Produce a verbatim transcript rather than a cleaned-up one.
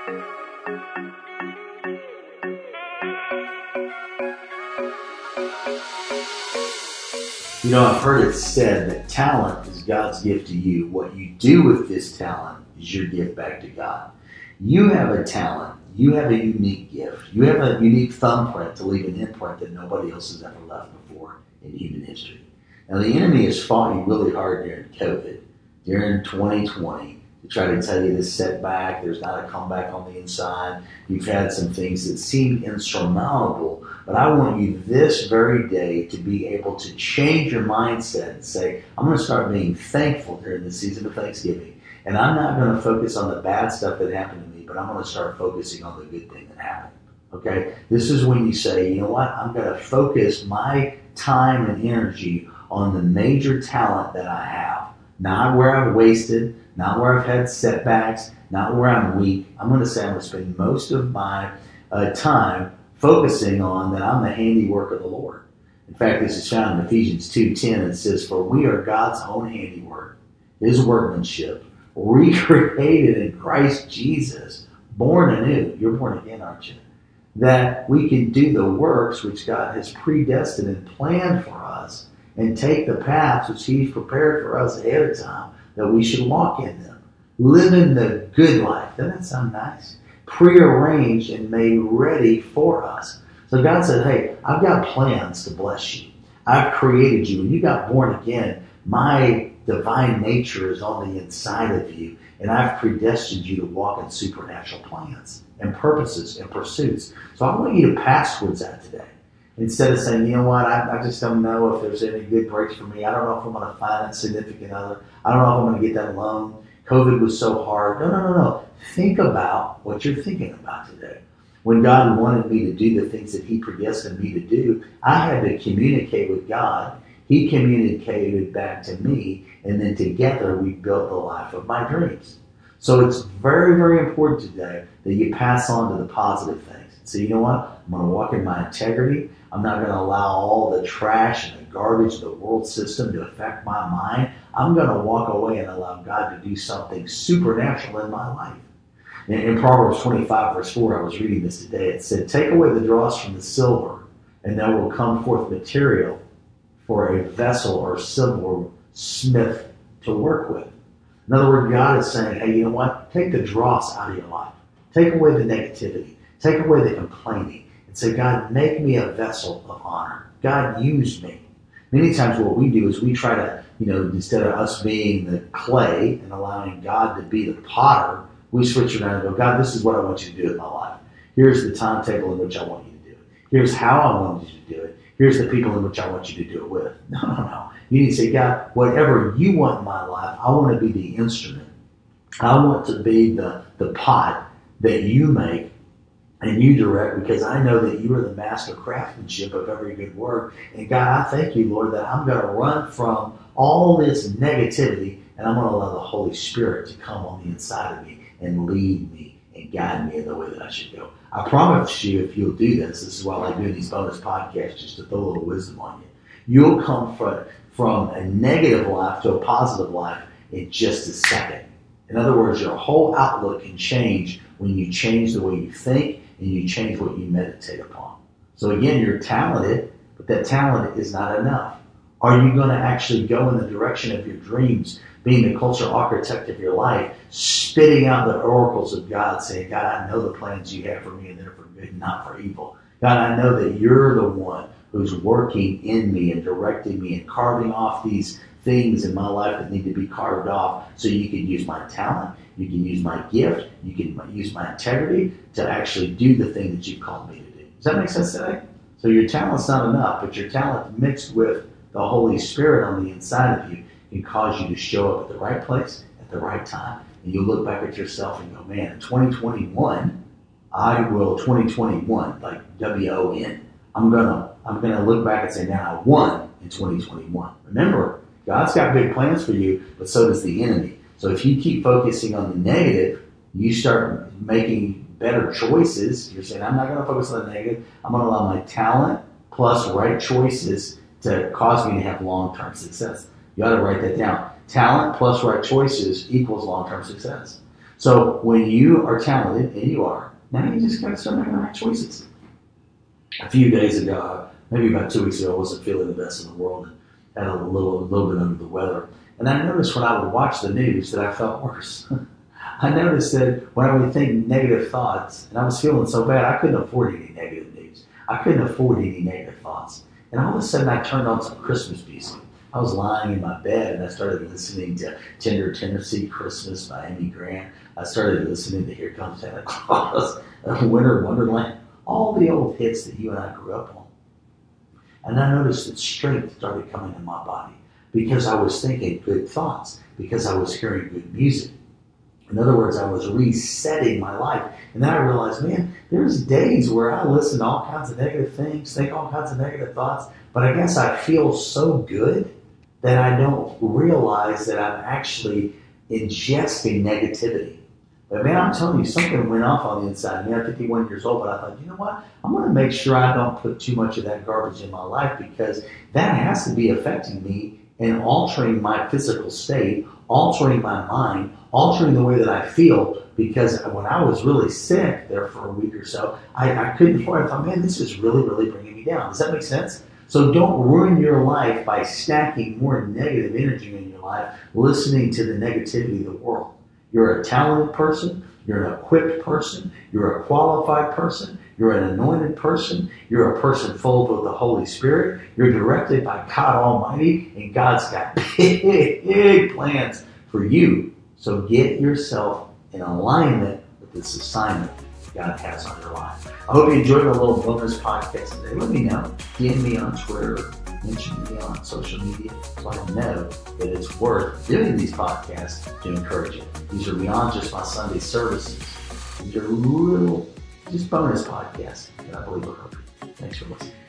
You know, I've heard it said that talent is God's gift to you. What you do with this talent is your gift back to God. You have a talent. You have a unique gift. You have a unique thumbprint to leave an imprint that nobody else has ever left before in human history. Now, the enemy has fought you really hard during COVID, during twenty twenty, to try to tell you this setback, there's not a comeback on the inside. You've had some things that seemed insurmountable, but I want you this very day to be able to change your mindset and say, I'm going to start being thankful during the season of Thanksgiving. And I'm not going to focus on the bad stuff that happened to me, but I'm going to start focusing on the good thing that happened. Okay? This is when you say, you know what? I'm going to focus my time and energy on the major talent that I have. Not where I've wasted, not where I've had setbacks, not where I'm weak. I'm going to say I'm going to spend most of my uh, time focusing on that I'm the handiwork of the Lord. In fact, this is found in Ephesians two ten. It says, for we are God's own handiwork, His workmanship, recreated in Christ Jesus, born anew. You're born again, aren't you? That we can do the works which God has predestined and planned for us, and take the paths which He's prepared for us ahead of time, that we should walk in them. Living the good life. Doesn't that sound nice? Prearranged and made ready for us. So God said, hey, I've got plans to bless you. I've created you. When you got born again, my divine nature is on the inside of you, and I've predestined you to walk in supernatural plans and purposes and pursuits. So I want you to pass towards that today. Instead of saying, you know what, I, I just don't know if there's any good breaks for me. I don't know if I'm going to find a significant other. I don't know if I'm going to get that loan. COVID was so hard. No, no, no, no. Think about what you're thinking about today. When God wanted me to do the things that He predestined me to do, I had to communicate with God. He communicated back to me, and then together we built the life of my dreams. So it's very, very important today that you pass on to the positive things. So you know what? I'm going to walk in my integrity. I'm not going to allow all the trash and the garbage of the world system to affect my mind. I'm going to walk away and allow God to do something supernatural in my life. In, in Proverbs twenty-five, verse four, I was reading this today. It said, take away the dross from the silver, and there will come forth material for a vessel or silversmith to work with. In other words, God is saying, hey, you know what? Take the dross out of your life. Take away the negativity. Take away the complaining. And say, God, make me a vessel of honor. God, use me. Many times what we do is we try to, you know, instead of us being the clay and allowing God to be the potter, we switch around and go, God, this is what I want you to do in my life. Here's the timetable in which I want you to do it. Here's how I want you to do it. Here's the people in which I want you to do it with. No, no, no. You need to say, God, whatever you want in my life, I want to be the instrument. I want to be the, the pot that you make and you direct, because I know that you are the master craftsmanship of every good work. And God, I thank you, Lord, that I'm going to run from all this negativity, and I'm going to allow the Holy Spirit to come on the inside of me and lead me and guide me in the way that I should go. I promise you, if you'll do this, this is why I like doing these bonus podcasts, just to throw a little wisdom on you. You'll come from, from a negative life to a positive life in just a second. In other words, your whole outlook can change when you change the way you think and you change what you meditate upon. So again, you're talented, but that talent is not enough. Are you going to actually go in the direction of your dreams, being the cultural architect of your life, spitting out the oracles of God, saying, God, I know the plans you have for me, and they're for good, not for evil. God, I know that you're the one who's working in me and directing me and carving off these things in my life that need to be carved off, so you can use my talent, you can use my gift, you can use my integrity to actually do the thing that you called me to do. Does that make sense today? So your talent's not enough, but your talent mixed with the Holy Spirit on the inside of you can cause you to show up at the right place at the right time. And you'll look back at yourself and go, man, in twenty twenty-one, I will, twenty twenty-one, like W O N, I'm gonna, I'm gonna look back and say, man, I won in twenty twenty-one. Remember, God's got big plans for you, but so does the enemy. So if you keep focusing on the negative, you start making better choices. You're saying, I'm not going to focus on the negative. I'm going to allow my talent plus right choices to cause me to have long-term success. You ought to write that down. Talent plus right choices equals long-term success. So when you are talented, and you are, now you just got to start making the right choices. A few days ago, maybe about two weeks ago, I wasn't feeling the best in the world and had a little, a little bit under the weather. And I noticed when I would watch the news that I felt worse. I noticed that when I would think negative thoughts, and I was feeling so bad, I couldn't afford any negative news. I couldn't afford any negative thoughts. And all of a sudden, I turned on some Christmas music. I was lying in my bed, and I started listening to Tender Tennessee Christmas by Amy Grant. I started listening to Here Comes Santa Claus, Winter Wonderland, all the old hits that you and I grew up on. And I noticed that strength started coming in my body because I was thinking good thoughts, because I was hearing good music. In other words, I was resetting my life. And then I realized, man, there's days where I listen to all kinds of negative things, think all kinds of negative thoughts, but I guess I feel so good that I don't realize that I'm actually ingesting negativity. But man, I'm telling you, something went off on the inside. I mean, I'm fifty-one years old, but I thought, you know what? I'm going to make sure I don't put too much of that garbage in my life, because that has to be affecting me and altering my physical state, altering my mind, altering the way that I feel. Because when I was really sick there for a week or so, I, I couldn't afford it. I thought, man, this is really, really bringing me down. Does that make sense? So don't ruin your life by stacking more negative energy in your life, listening to the negativity of the world. You're a talented person. You're an equipped person. You're a qualified person. You're an anointed person. You're a person full of the Holy Spirit. You're directed by God Almighty, and God's got big, big plans for you. So get yourself in alignment with this assignment God has on your life. I hope you enjoyed the little bonus podcast today. Let me know. D M me on Twitter. Mention me on social media so I know that it's worth doing these podcasts to encourage you. These are beyond just my Sunday services. These are little, just bonus podcasts that I believe will help you. Thanks for listening.